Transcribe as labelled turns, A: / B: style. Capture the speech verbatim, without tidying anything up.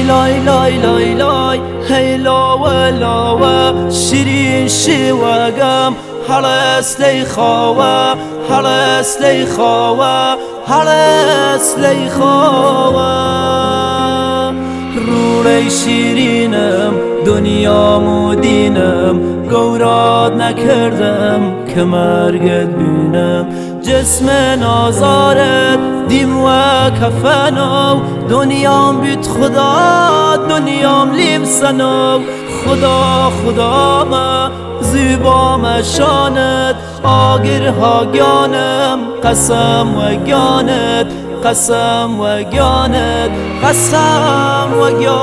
A: لای لای لای لای هی لاوه لاوه شیرین شیوگم هلس لی خواوه هلس لی خواوه هلس لی خواوه روی شیرینم دنیام و دینم گوراد نکردم که مرگت بینم جسم نازارت دیم و کفنو دنیام بیت خدا دنیام لیم سنو خدا خدا ما زیبا مشانت آگر ها گانم قسم و گانت قسم و گانت قسم و گانت